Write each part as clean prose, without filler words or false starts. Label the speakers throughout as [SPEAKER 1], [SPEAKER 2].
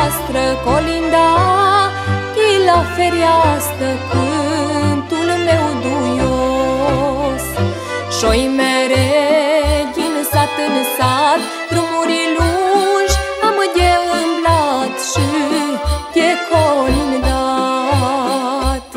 [SPEAKER 1] fereastră colinda, chi la fereastră cântul meu duios. Și-oi mere din sat în sat, drumuri lungi am de îmblat și de colindat.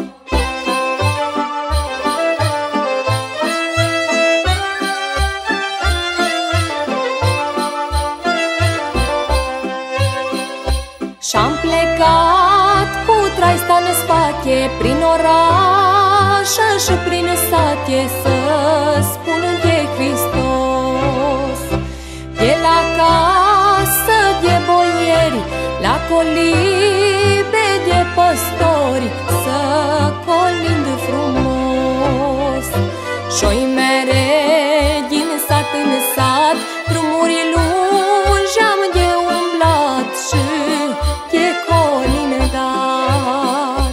[SPEAKER 1] Și-am plecat cu traista în spate prin oraș și prin sate să spun de Hristos. De la casă de boieri, la colibe de păstori, să colind frumos. Și-oi mere din sat în sat, drumuri lungi am de umblat și de colindat.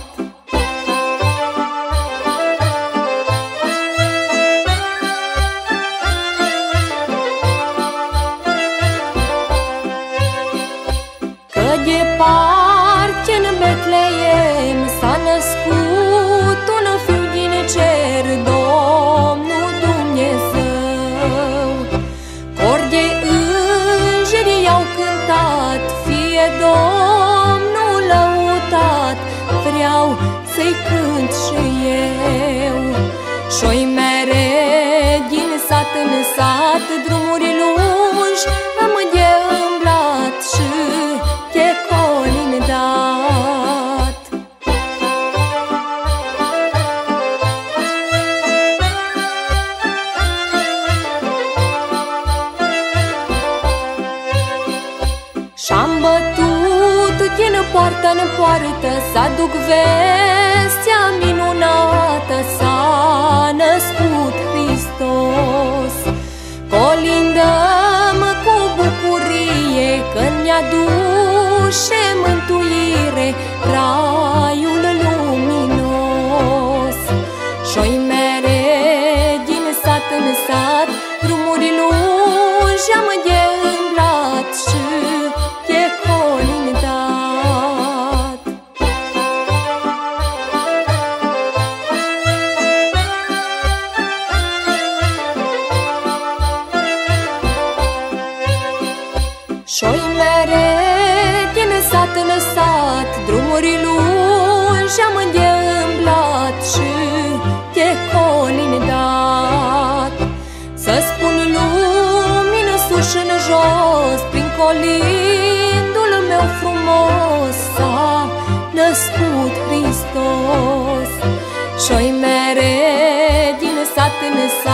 [SPEAKER 1] Că departe în Betleem s-a născut un fiu din cer, Domnul Dumnezeu. Cor de îngeri i-au cântat, fie Domnul lăudat, vreau să-i cânt și eu. Și-oi mere din sat în sat, drumuri lungi am de îmblat și de colindat. Și-am bătut din poartă în poartă să aduc vestea minunată, s-a născut Hristos. Colindăm cu bucurie că ne aduce mântuire, raiul luminos. Și-oi mere din sat în sat, drumuri lungi am de îmblat și de colindat. Și-oi mere din sat în sat, drumuri lungi am de îmblat și de colindat. Să spun lumii în sus și în jos, prin colindul meu frumos, s-a născut Hristos. Și-oi mere din sat în sat,